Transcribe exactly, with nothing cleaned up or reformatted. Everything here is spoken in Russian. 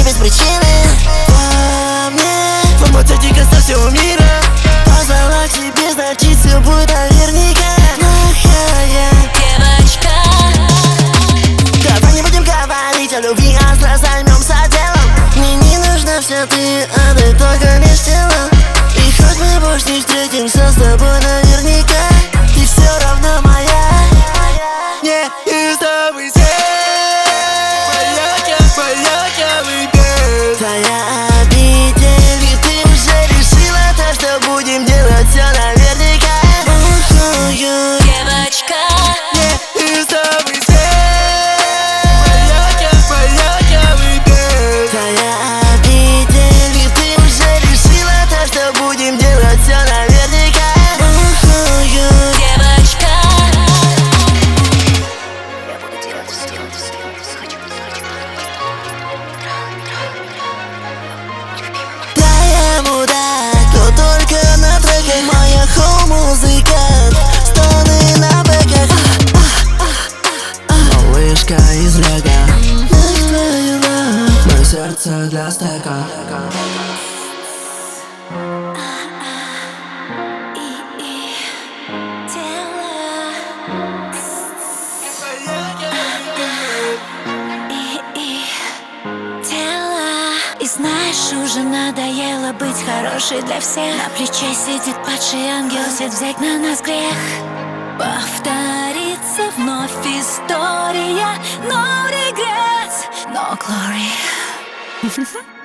без причины. Во мне фанатика со всего мира. Позвала к себе, значит все будет наверняка. Плохая девочка. Давай не будем говорить о любви, а сразу займемся делом. Мне не нужна вся ты, отдай только лишь тело. И хоть мы больше не встретимся с тобой наверняка, ты все равно моя. Не из тобой свет. Моя, моя, моя, твоя обитель. И ты уже решила то, что будем делать все наверняка. Плохую Девочка. не из тобой свет. Моя, моя, моя, твоя обитель. И ты уже решила то, что будем делать все наверняка. Плохую Девочка. Я буду делать все, делать все, делать все. Хочу, хочу, я мудак, кто только на треках. Моя хоу-музыкант, стоны на бэках. Малышка из лего, мое сердце для стека. Знаешь, уже надоело быть хорошей для всех. На плече сидит падший ангел, сидит взять на нас грех. Повторится вновь история, no regrets, no glory.